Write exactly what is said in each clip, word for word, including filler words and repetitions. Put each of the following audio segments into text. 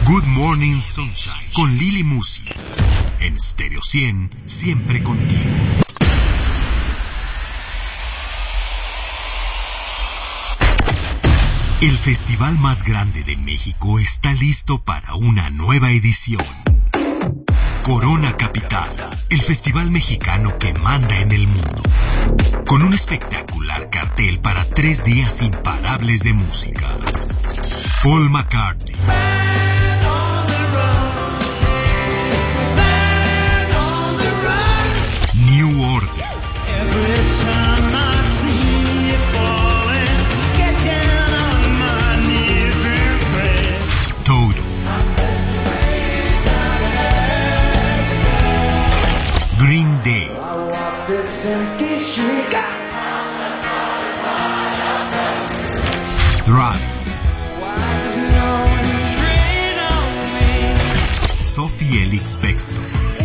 Good Morning Sunshine con Lili Musi. En Stereo cien, siempre contigo. El festival más grande de México está listo para una nueva edición. Corona Capital, el festival mexicano que manda en el mundo. Con un espectacular cartel para tres días imparables de música. Paul McCartney, New Order, Toto, Green Day, Travis, Sophie Elix Bextor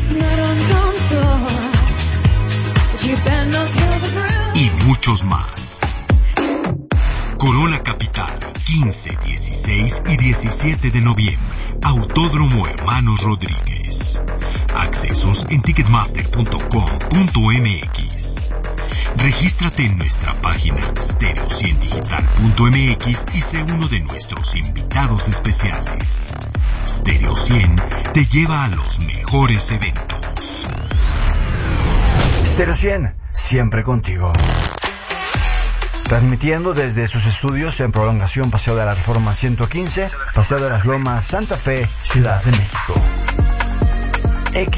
y muchos más. Corona Capital, quince, dieciséis y diecisiete de noviembre. Autódromo Hermanos Rodríguez. Accesos en ticketmaster punto com punto m x. Regístrate en nuestra página stereo cien digital punto m x y sé uno de nuestros invitados especiales. Stereo cien te lleva a los mejores eventos. Stereo cien, siempre contigo. Transmitiendo desde sus estudios en Prolongación Paseo de la Reforma ciento quince, Paseo de las Lomas, Santa Fe, Ciudad de México.